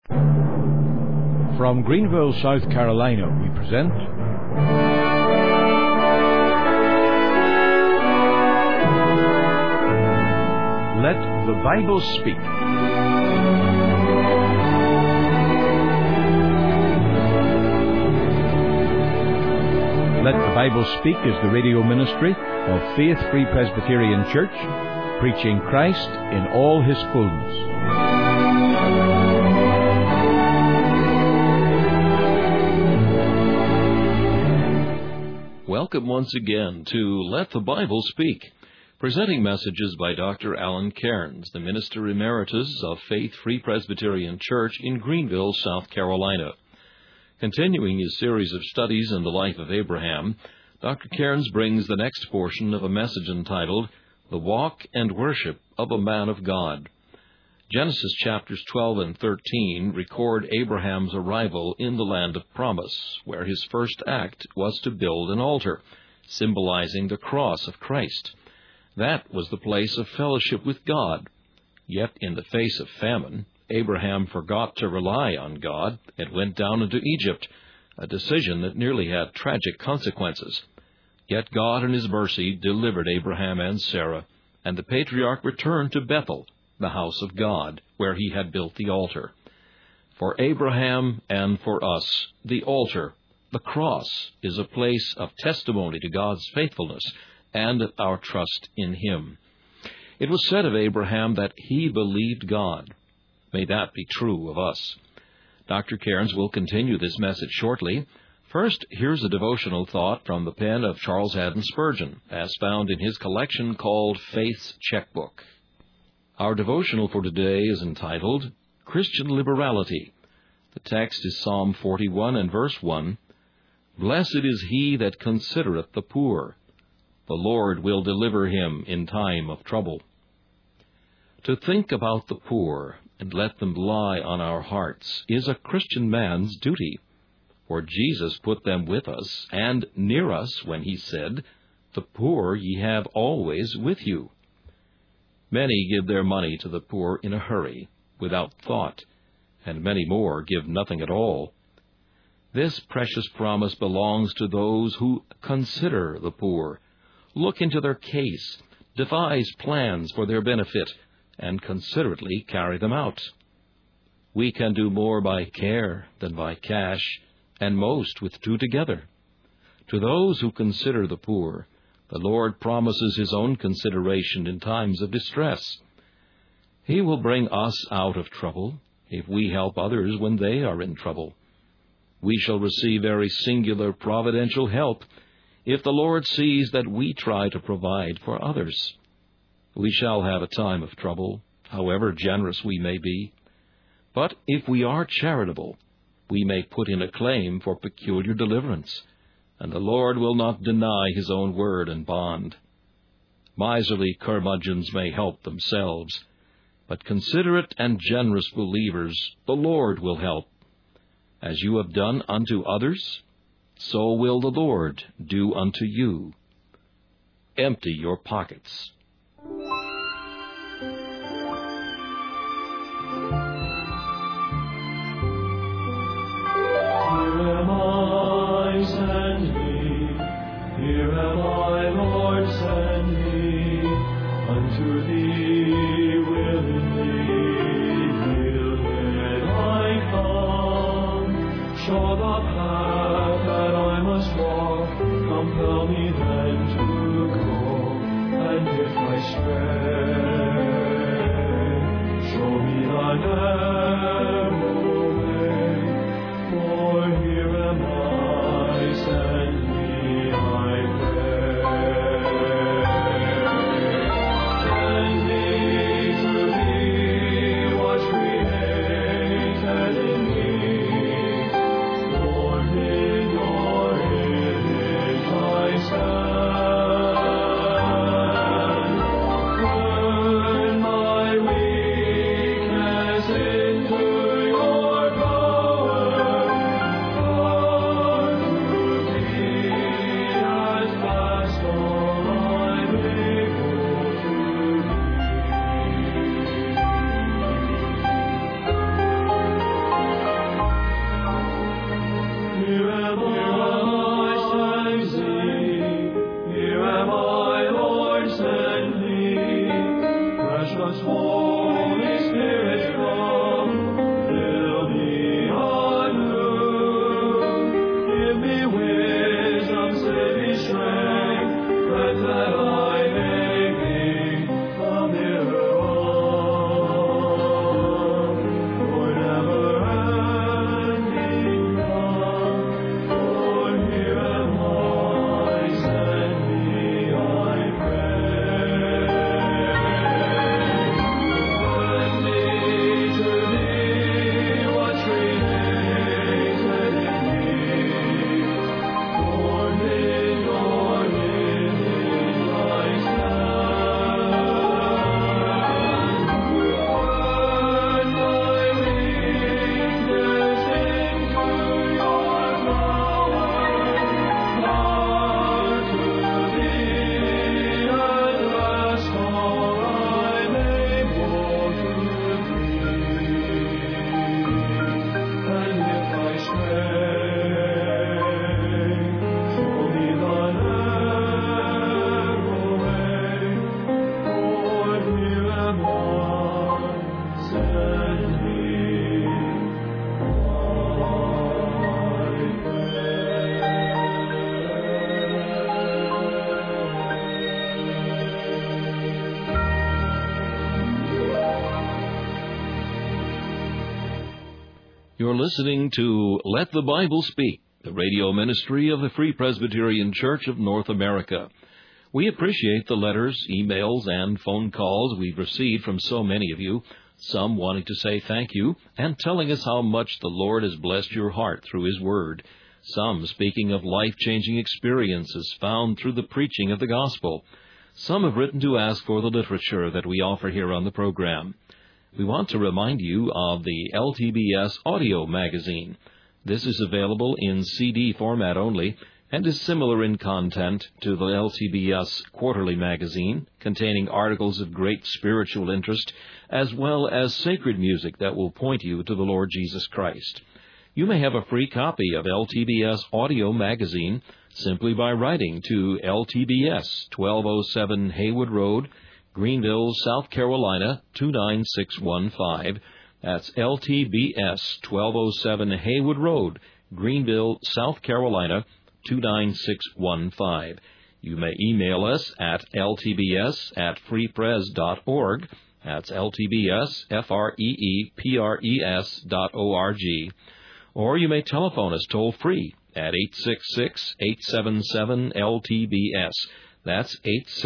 From Greenville, South Carolina, we present Let the Bible Speak. Let the Bible Speak is the radio ministry of Faith Free Presbyterian Church, preaching Christ in all His fullness. Welcome once again to Let the Bible Speak, presenting messages by Dr. Alan Cairns, the Minister Emeritus of Faith Free Presbyterian Church in Greenville, South Carolina. Continuing his series of studies in the life of Abraham, Dr. Cairns brings the next portion of a message entitled, The Walk and Worship of a Man of God. Genesis chapters 12 and 13 record Abraham's arrival in the land of promise, where his first act was to build an altar, symbolizing the cross of Christ. That was the place of fellowship with God. Yet in the face of famine, Abraham forgot to rely on God and went down into Egypt, a decision that nearly had tragic consequences. Yet God in His mercy delivered Abraham and Sarah, and the patriarch returned to Bethel, the house of God, where he had built the altar. For Abraham and for us, the altar, the cross, is a place of testimony to God's faithfulness and our trust in Him. It was said of Abraham that he believed God. May that be true of us. Dr. Cairns will continue this message shortly. First, here's a devotional thought from the pen of Charles Haddon Spurgeon, as found in his collection called Faith's Checkbook. Our devotional for today is entitled, Christian Liberality. The text is Psalm 41 and verse 1. Blessed is he that considereth the poor. The Lord will deliver him in time of trouble. To think about the poor and let them lie on our hearts is a Christian man's duty. For Jesus put them with us and near us when He said, The poor ye have always with you. Many give their money to the poor in a hurry, without thought, and many more give nothing at all. This precious promise belongs to those who consider the poor, look into their case, devise plans for their benefit, and considerately carry them out. We can do more by care than by cash, and most with two together. To those who consider the poor, the Lord promises His own consideration in times of distress. He will bring us out of trouble if we help others when they are in trouble. We shall receive very singular providential help if the Lord sees that we try to provide for others. We shall have a time of trouble, however generous we may be. But if we are charitable, we may put in a claim for peculiar deliverance, and the Lord will not deny His own word and bond. Miserly curmudgeons may help themselves, but considerate and generous believers the Lord will help. As you have done unto others, so will the Lord do unto you. Empty your pockets. Here am I, Lord, send me. Unto Thee willingly yielded I come. Show the path that I must walk, compel me then to go. And if I stray, show me Thy narrow way. For here am I, send me. You're listening to Let the Bible Speak, the radio ministry of the Free Presbyterian Church of North America. We appreciate the letters, emails, and phone calls we've received from so many of you, some wanting to say thank you and telling us how much the Lord has blessed your heart through His Word, some speaking of life-changing experiences found through the preaching of the gospel. Some have written to ask for the literature that we offer here on the program. We want to remind you of the LTBS audio magazine. This is available in CD format only and is similar in content to the LTBS quarterly magazine, containing articles of great spiritual interest as well as sacred music that will point you to the Lord Jesus Christ. You may have a free copy of LTBS audio magazine simply by writing to LTBS, 1207 Haywood Road, Greenville, South Carolina, 29615. That's LTBS, 1207 Haywood Road, Greenville, South Carolina, 29615. You may email us at ltbs@freepres.org. That's ltbs@freepres.org. Or you may telephone us toll-free at 866-877-LTBS. That's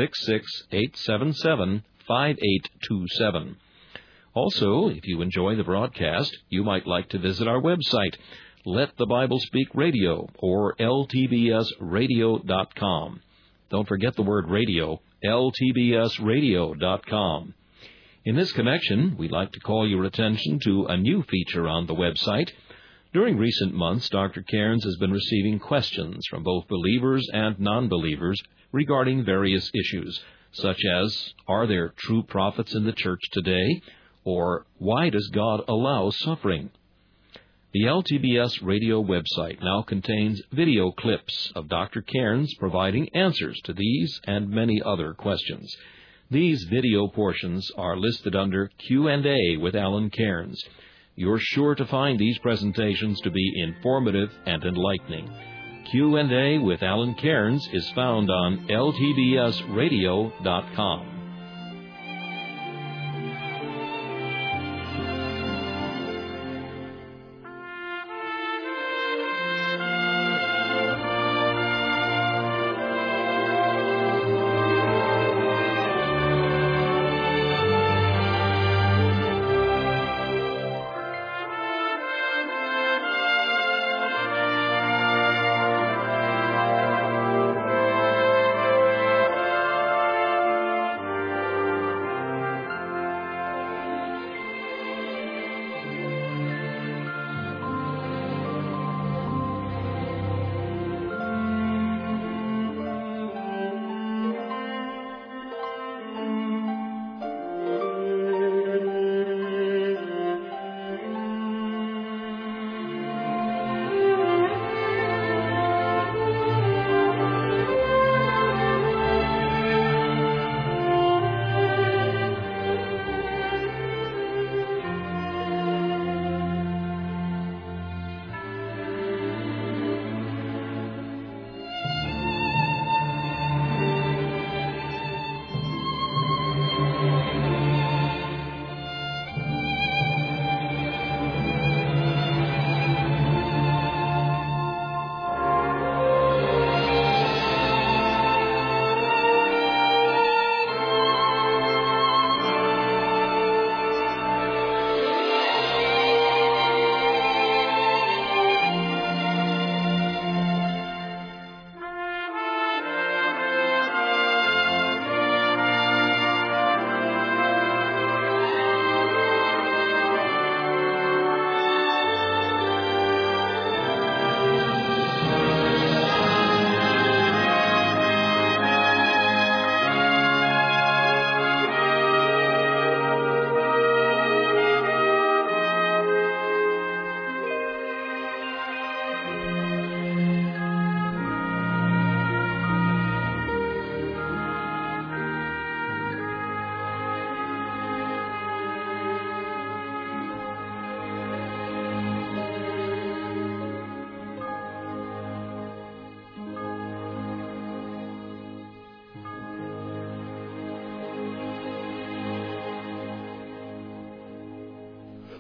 866-877-5827. Also, if you enjoy the broadcast, you might like to visit our website, Let the Bible Speak Radio, or ltbsradio.com. Don't forget the word radio, ltbsradio.com. In this connection, we'd like to call your attention to a new feature on the website. During recent months, Dr. Cairns has been receiving questions from both believers and non-believers regarding various issues, such as, are there true prophets in the church today? Or, why does God allow suffering? The LTBS radio website now contains video clips of Dr. Cairns providing answers to these and many other questions. These video portions are listed under Q&A with Alan Cairns. You're sure to find these presentations to be informative and enlightening. Q&A with Alan Cairns is found on ltbsradio.com.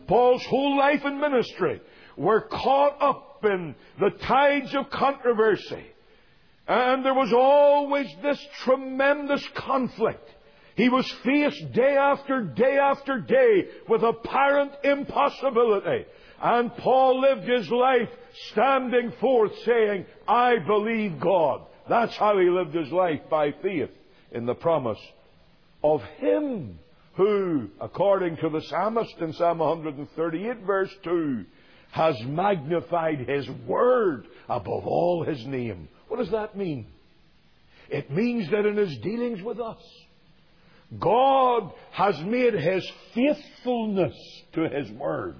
Paul's whole life and ministry were caught up in the tides of controversy. And there was always this tremendous conflict. He was faced day after day after day with apparent impossibility. And Paul lived his life standing forth saying, I believe God. That's how he lived his life, by faith in the promise of Him who, according to the psalmist in Psalm 138 verse 2, has magnified His word above all His name. What does that mean? It means that in His dealings with us, God has made His faithfulness to His word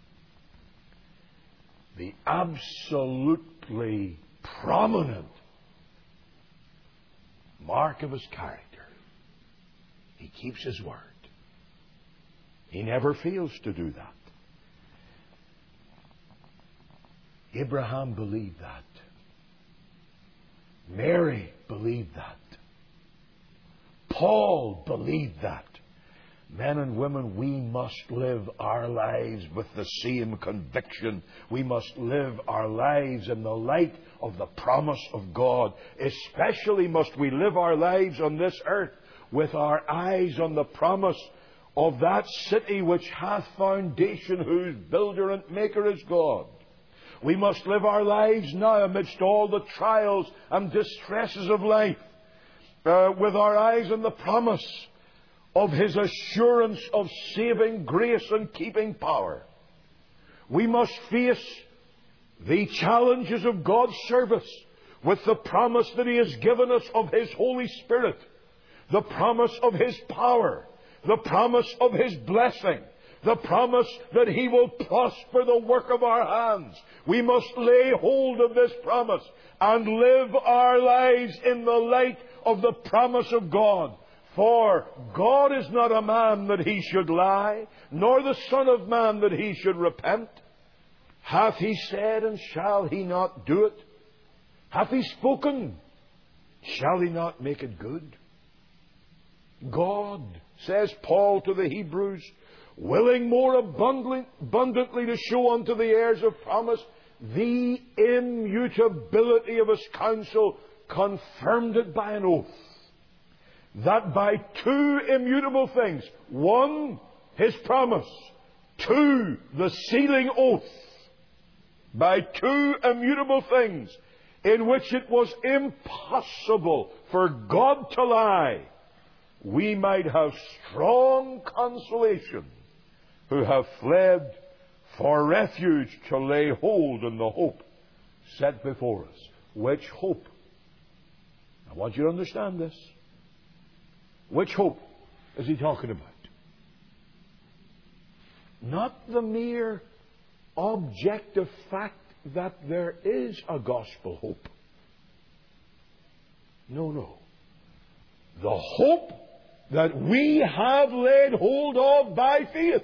the absolutely prominent mark of His character. He keeps His word. He never fails to do that. Abraham believed that. Mary believed that. Paul believed that. Men and women, we must live our lives with the same conviction. We must live our lives in the light of the promise of God. Especially must we live our lives on this earth with our eyes on the promise of that city which hath foundation, whose builder and maker is God. We must live our lives now amidst all the trials and distresses of life with our eyes on the promise of His assurance of saving grace and keeping power. We must face the challenges of God's service with the promise that He has given us of His Holy Spirit, the promise of His power, the promise of His blessing, the promise that He will prosper the work of our hands. We must lay hold of this promise and live our lives in the light of the promise of God. For God is not a man that He should lie, nor the Son of Man that He should repent. Hath He said, and shall He not do it? Hath He spoken, shall He not make it good? God, says Paul to the Hebrews, willing more abundantly to show unto the heirs of promise the immutability of His counsel, confirmed it by an oath. That by two immutable things, one, His promise, two, the sealing oath, by two immutable things in which it was impossible for God to lie, we might have strong consolation who have fled for refuge to lay hold on the hope set before us. Which hope? I want you to understand this. Which hope is he talking about? Not the mere objective fact that there is a gospel hope. No. The hope that we have laid hold of by faith.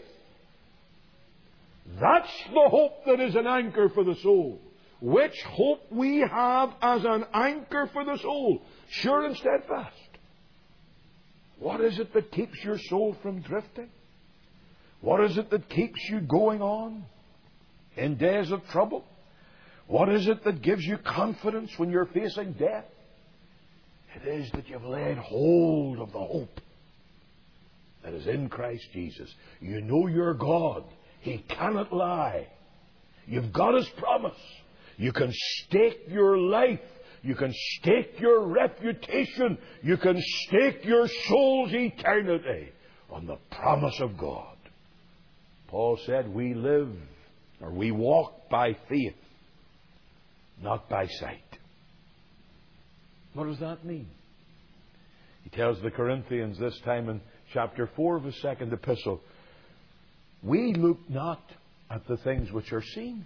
That's the hope that is an anchor for the soul. Which hope we have as an anchor for the soul, sure and steadfast. What is it that keeps your soul from drifting? What is it that keeps you going on in days of trouble? What is it that gives you confidence when you're facing death? It is that you've laid hold of the hope that is in Christ Jesus. You know your God. He cannot lie. You've got His promise. You can stake your life. You can stake your reputation. You can stake your soul's eternity on the promise of God. Paul said we live, or we walk by faith, not by sight. What does that mean? He tells the Corinthians this time in chapter 4 of his second epistle, we look not at the things which are seen.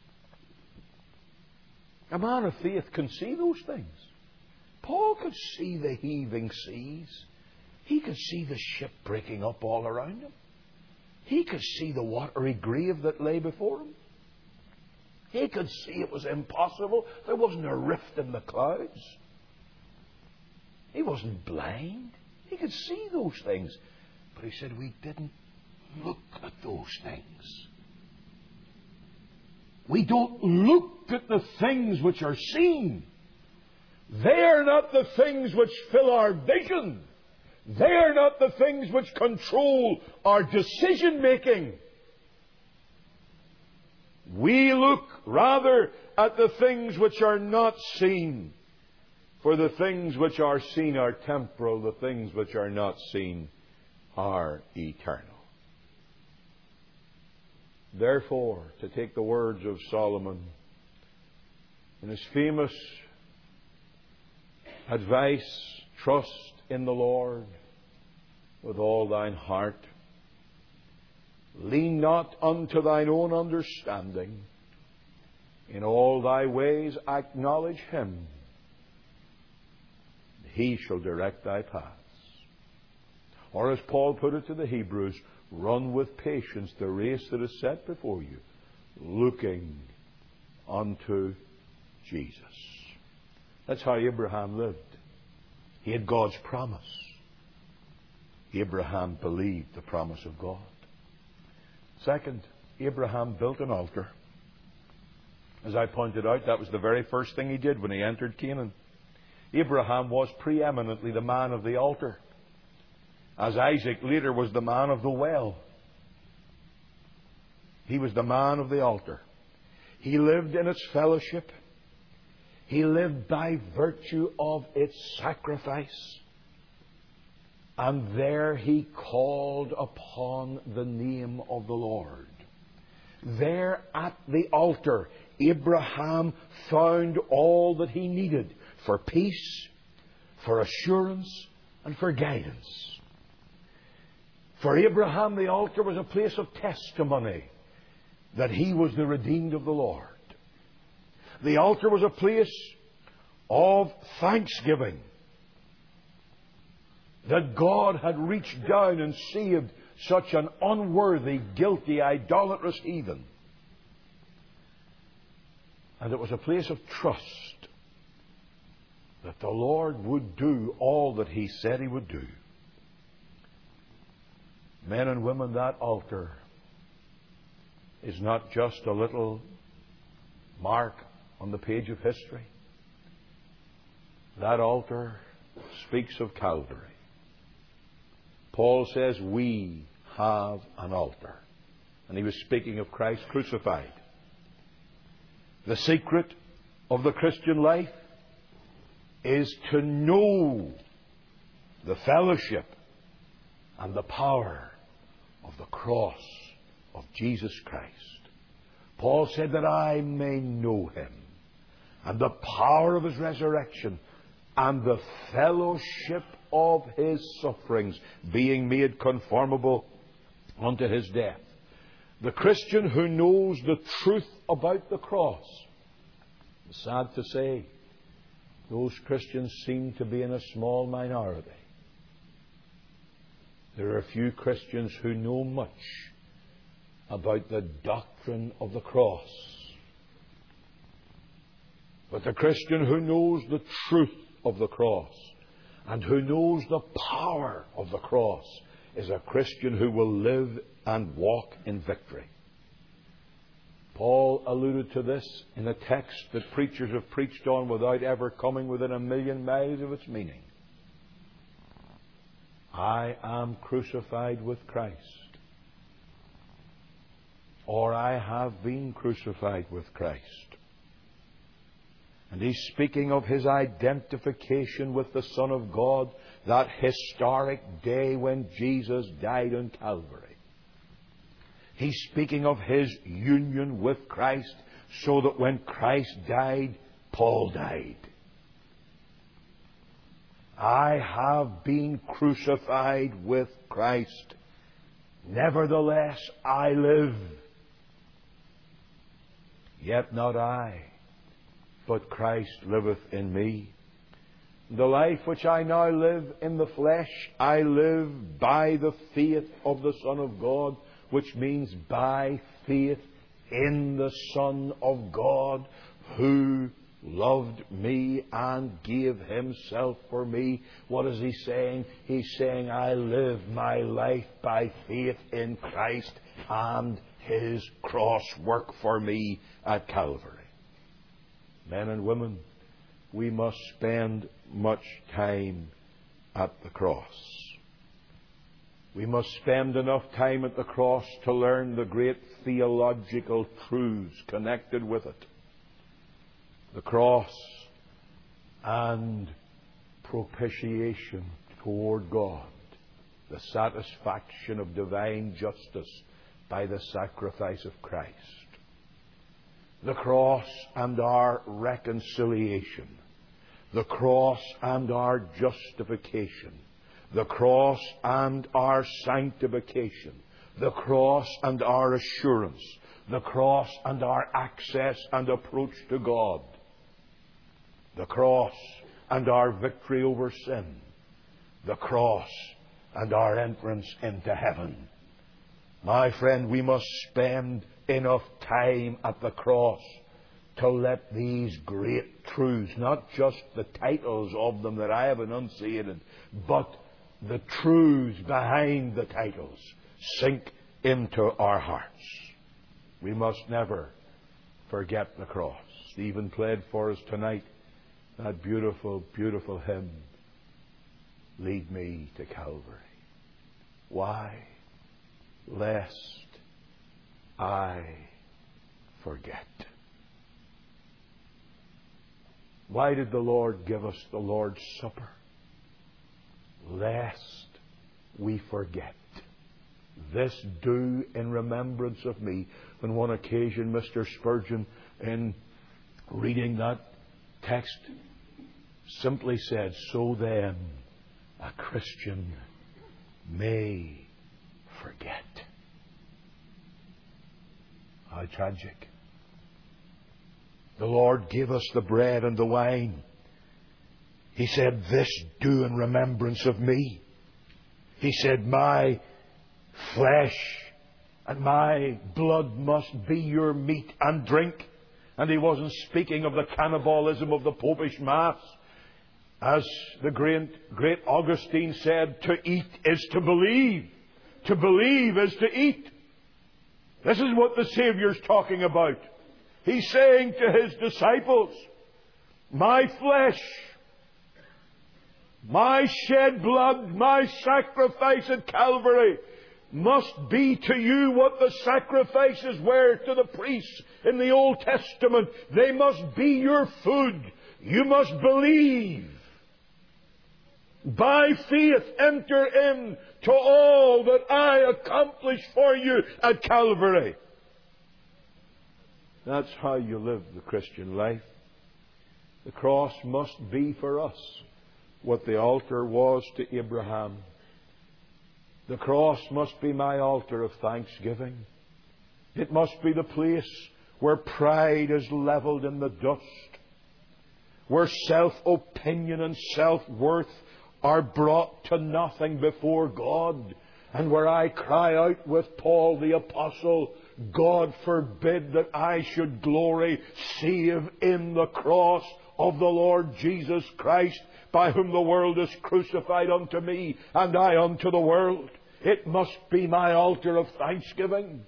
A man of faith can see those things. Paul could see the heaving seas. He could see the ship breaking up all around him. He could see the watery grave that lay before him. He could see it was impossible. There wasn't a rift in the clouds. He wasn't blind. He could see those things. But he said we didn't look at those things. We don't look at the things which are seen. They are not the things which fill our vision. They are not the things which control our decision making. We look rather at the things which are not seen. For the things which are seen are temporal, the things which are not seen are eternal. Therefore, to take the words of Solomon in his famous advice, trust in the Lord with all thine heart. Lean not unto thine own understanding. In all thy ways acknowledge him. He shall direct thy paths. Or as Paul put it to the Hebrews, run with patience the race that is set before you, looking unto Jesus. That's how Abraham lived. He had God's promise. Abraham believed the promise of God. Second, Abraham built an altar. As I pointed out, that was the very first thing he did when he entered Canaan. Abraham was preeminently the man of the altar, as Isaac later was the man of the well. He was the man of the altar. He lived in its fellowship. He lived by virtue of its sacrifice. And there he called upon the name of the Lord. There at the altar, Abraham found all that he needed for peace, for assurance, and for guidance. For Abraham, the altar was a place of testimony that he was the redeemed of the Lord. The altar was a place of thanksgiving that God had reached down and saved such an unworthy, guilty, idolatrous heathen. And it was a place of trust that the Lord would do all that He said He would do. Men and women, that altar is not just a little mark on the page of history. That altar speaks of Calvary. Paul says we have an altar. And he was speaking of Christ crucified. The secret of the Christian life is to know the fellowship and the power of the cross of Jesus Christ. Paul said that I may know Him and the power of His resurrection and the fellowship of His sufferings, being made conformable unto His death. The Christian who knows the truth about the cross, it's sad to say, those Christians seem to be in a small minority. There are few Christians who know much about the doctrine of the cross. But the Christian who knows the truth of the cross and who knows the power of the cross is a Christian who will live and walk in victory. Paul alluded to this in a text that preachers have preached on without ever coming within 1,000,000 miles of its meaning. I am crucified with Christ, or I have been crucified with Christ. And he's speaking of his identification with the Son of God, that historic day when Jesus died on Calvary. He's speaking of his union with Christ, so that when Christ died, Paul died. I have been crucified with Christ. Nevertheless, I live. Yet not I, but Christ liveth in me. The life which I now live in the flesh, I live by the faith of the Son of God, which means by faith in the Son of God, who loved me and gave Himself for me. What is he saying? He's saying, I live my life by faith in Christ and His cross work for me at Calvary. Men and women, we must spend much time at the cross. We must spend enough time at the cross to learn the great theological truths connected with it. The cross and propitiation toward God, the satisfaction of divine justice by the sacrifice of Christ. The cross and our reconciliation. The cross and our justification. The cross and our sanctification. The cross and our assurance. The cross and our access and approach to God. The cross and our victory over sin. The cross and our entrance into heaven. My friend, we must spend enough time at the cross to let these great truths, not just the titles of them that I have enunciated, but the truths behind the titles, sink into our hearts. We must never forget the cross. Stephen played for us tonight that beautiful, beautiful hymn, Lead Me to Calvary. Why? Lest I forget. Why did the Lord give us the Lord's Supper? Lest we forget. This do in remembrance of me. On one occasion, Mr. Spurgeon, in reading that text, simply said, so then a Christian may forget. How tragic. The Lord gave us the bread and the wine. He said, this do in remembrance of me. He said, my flesh and my blood must be your meat and drink. And He wasn't speaking of the cannibalism of the Popish Mass. As the great Augustine said, to eat is to believe. To believe is to eat. This is what the Saviour's talking about. He's saying to His disciples, my flesh, my shed blood, my sacrifice at Calvary must be to you what the sacrifices were to the priests in the Old Testament. They must be your food. You must believe. By faith enter in to all that I accomplished for you at Calvary. That's how you live the Christian life. The cross must be for us what the altar was to Abraham. The cross must be my altar of thanksgiving. It must be the place where pride is levelled in the dust, where self-opinion and self-worth are brought to nothing before God, and where I cry out with Paul the Apostle, God forbid that I should glory save in the cross of the Lord Jesus Christ, by whom the world is crucified unto me, and I unto the world. It must be my altar of thanksgiving.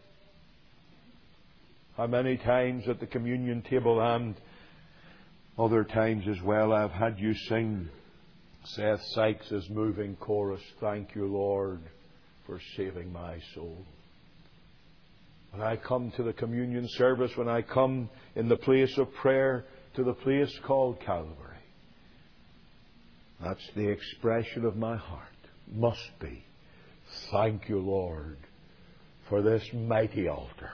How many times at the communion table and other times as well I've had you sing Seth Sykes' moving chorus, thank you, Lord, for saving my soul. When I come to the communion service, when I come in the place of prayer to the place called Calvary, that's the expression of my heart. Must be. Thank you, Lord, for this mighty altar.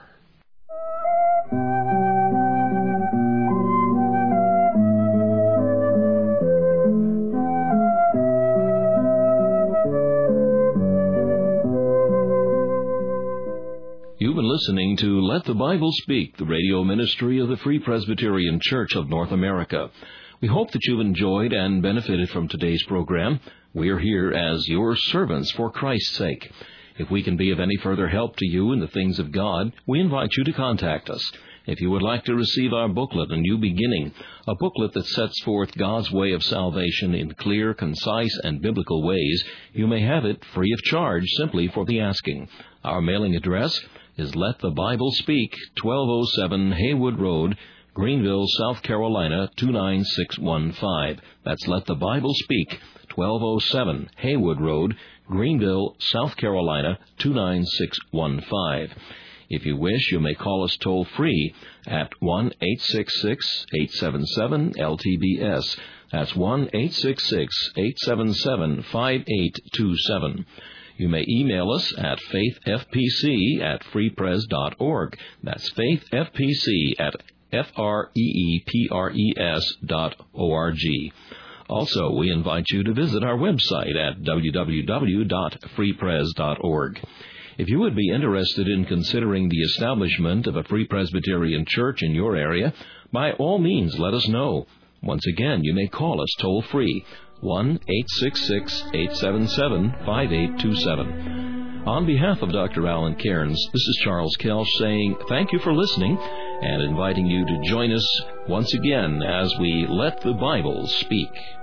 You've been listening to Let the Bible Speak, the radio ministry of the Free Presbyterian Church of North America. We hope that you've enjoyed and benefited from today's program. We are here as your servants for Christ's sake. If we can be of any further help to you in the things of God, we invite you to contact us. If you would like to receive our booklet, A New Beginning, a booklet that sets forth God's way of salvation in clear, concise, and biblical ways, you may have it free of charge simply for the asking. Our mailing address is Let the Bible Speak, 1207 Haywood Road, Greenville, South Carolina, 29615. That's Let the Bible Speak, 1207 Haywood Road, Greenville, South Carolina, 29615. If you wish, you may call us toll-free at 1-866-877-LTBS. That's 1-866-877-5827. You may email us at faithfpc@freepres.org. That's faithfpc@freepres.org. Also, we invite you to visit our website at www.freepres.org. If you would be interested in considering the establishment of a Free Presbyterian Church in your area, by all means let us know. Once again, you may call us toll-free, 1-866-877-5827. On behalf of Dr. Alan Cairns, this is Charles Kelch saying thank you for listening and inviting you to join us once again as we Let the Bible Speak.